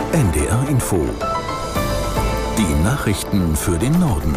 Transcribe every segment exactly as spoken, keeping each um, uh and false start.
N D R Info. Die Nachrichten für den Norden.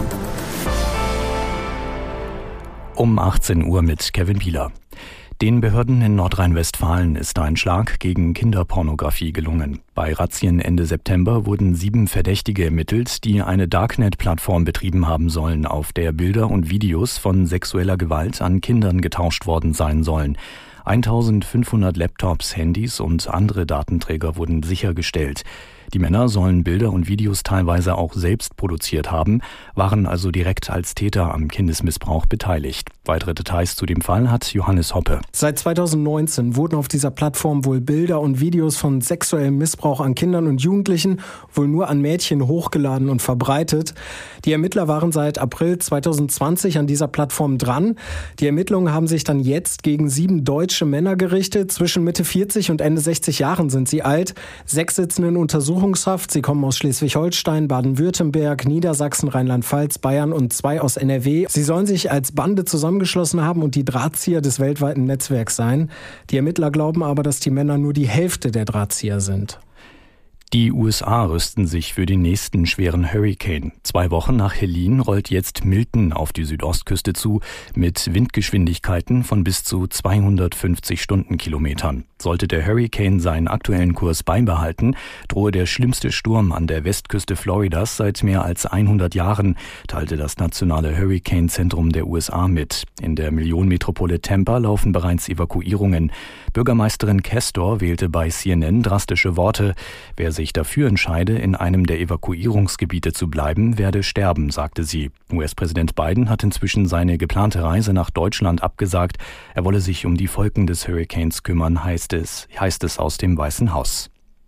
Um achtzehn Uhr mit Kevin Bieler. Den Behörden in Nordrhein-Westfalen ist ein Schlag gegen Kinderpornografie gelungen. Bei Razzien Ende September wurden sieben Verdächtige ermittelt, die eine Darknet-Plattform betrieben haben sollen, auf der Bilder und Videos von sexueller Gewalt an Kindern getauscht worden sein sollen. eintausendfünfhundert Laptops, Handys und andere Datenträger wurden sichergestellt. Die Männer sollen Bilder und Videos teilweise auch selbst produziert haben, waren also direkt als Täter am Kindesmissbrauch beteiligt. Weitere Details zu dem Fall hat Johannes Hoppe. Seit zweitausendneunzehn wurden auf dieser Plattform wohl Bilder und Videos von sexuellem Missbrauch an Kindern und Jugendlichen wohl nur an Mädchen hochgeladen und verbreitet. Die Ermittler waren seit April zweitausendzwanzig an dieser Plattform dran. Die Ermittlungen haben sich dann jetzt gegen sieben deutsche Männer gerichtet. Zwischen Mitte vierzig und Ende sechzig Jahren sind sie alt. Sechs sitzen in Untersuchungshaft. Sie kommen aus Schleswig-Holstein, Baden-Württemberg, Niedersachsen, Rheinland-Pfalz, Bayern und zwei aus N R W. Sie sollen sich als Bande zusammengeschlossen haben und die Drahtzieher des weltweiten Netzwerks sein. Die Ermittler glauben aber, dass die Männer nur die Hälfte der Drahtzieher sind. Die U S A rüsten sich für den nächsten schweren Hurrikan. Zwei Wochen nach Helene rollt jetzt Milton auf die Südostküste zu, mit Windgeschwindigkeiten von bis zu zweihundertfünfzig Stundenkilometern. Sollte der Hurrikan seinen aktuellen Kurs beibehalten, drohe der schlimmste Sturm an der Westküste Floridas seit mehr als hundert Jahren, teilte das nationale Hurrikanzentrum der U S A mit. In der Millionenmetropole Tampa laufen bereits Evakuierungen. Bürgermeisterin Castor wählte bei C N N drastische Worte. Wer sich dafür entscheide, in einem der Evakuierungsgebiete zu bleiben, werde sterben, sagte sie. U S-Präsident Biden hat inzwischen seine geplante Reise nach Deutschland abgesagt. Er wolle sich um die Folgen des Hurrikans kümmern, heißt es, heißt es aus dem Weißen Haus.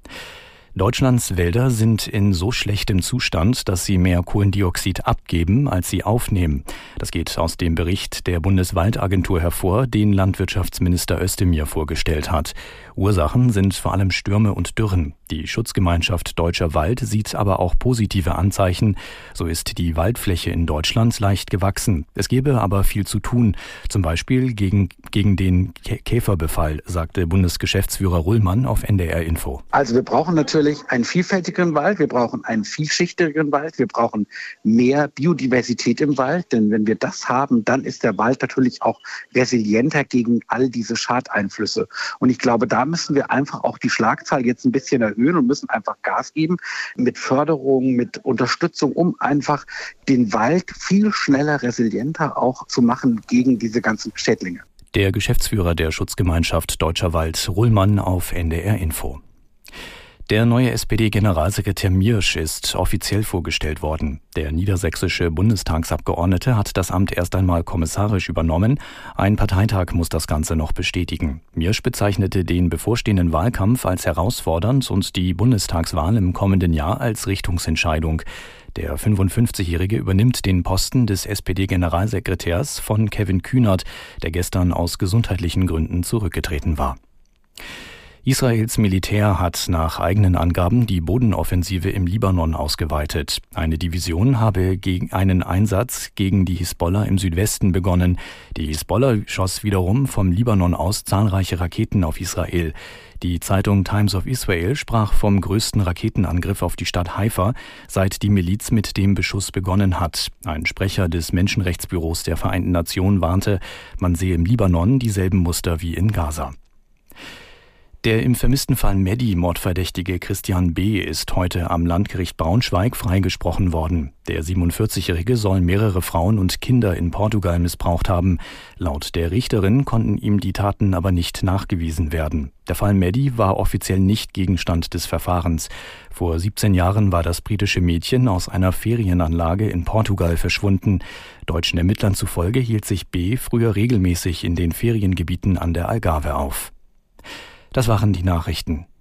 Deutschlands Wälder sind in so schlechtem Zustand, dass sie mehr Kohlendioxid abgeben, als sie aufnehmen. Das geht aus dem Bericht der Bundeswaldagentur hervor, den Landwirtschaftsminister Özdemir vorgestellt hat. Ursachen sind vor allem Stürme und Dürren. Die Schutzgemeinschaft Deutscher Wald sieht aber auch positive Anzeichen. So ist die Waldfläche in Deutschland leicht gewachsen. Es gäbe aber viel zu tun, zum Beispiel gegen, gegen den Käferbefall, sagte Bundesgeschäftsführer Rullmann auf N D R Info. Also wir brauchen natürlich einen vielfältigeren Wald, wir brauchen einen vielschichtigeren Wald, wir brauchen mehr Biodiversität im Wald, denn wenn wir das haben, dann ist der Wald natürlich auch resilienter gegen all diese Schadeinflüsse. Und ich glaube, da müssen wir einfach auch die Schlagzahl jetzt ein bisschen erhöhen und müssen einfach Gas geben mit Förderung, mit Unterstützung, um einfach den Wald viel schneller resilienter auch zu machen gegen diese ganzen Schädlinge. Der Geschäftsführer der Schutzgemeinschaft Deutscher Wald, Rullmann, auf N D R Info. Der neue S P D-Generalsekretär Miersch ist offiziell vorgestellt worden. Der niedersächsische Bundestagsabgeordnete hat das Amt erst einmal kommissarisch übernommen. Ein Parteitag muss das Ganze noch bestätigen. Miersch bezeichnete den bevorstehenden Wahlkampf als herausfordernd und die Bundestagswahl im kommenden Jahr als Richtungsentscheidung. Der fünfundfünfzigjährige übernimmt den Posten des S P D-Generalsekretärs von Kevin Kühnert, der gestern aus gesundheitlichen Gründen zurückgetreten war. Israels Militär hat nach eigenen Angaben die Bodenoffensive im Libanon ausgeweitet. Eine Division habe gegen einen Einsatz gegen die Hisbollah im Südwesten begonnen. Die Hisbollah schoss wiederum vom Libanon aus zahlreiche Raketen auf Israel. Die Zeitung Times of Israel sprach vom größten Raketenangriff auf die Stadt Haifa, seit die Miliz mit dem Beschuss begonnen hat. Ein Sprecher des Menschenrechtsbüros der Vereinten Nationen warnte, man sehe im Libanon dieselben Muster wie in Gaza. Der im vermissten Fall Mehdi-Mordverdächtige Christian B. ist heute am Landgericht Braunschweig freigesprochen worden. Der siebenundvierzigjährige soll mehrere Frauen und Kinder in Portugal missbraucht haben. Laut der Richterin konnten ihm die Taten aber nicht nachgewiesen werden. Der Fall Mehdi war offiziell nicht Gegenstand des Verfahrens. Vor siebzehn Jahren war das britische Mädchen aus einer Ferienanlage in Portugal verschwunden. Deutschen Ermittlern zufolge hielt sich B. früher regelmäßig in den Feriengebieten an der Algarve auf. Das waren die Nachrichten.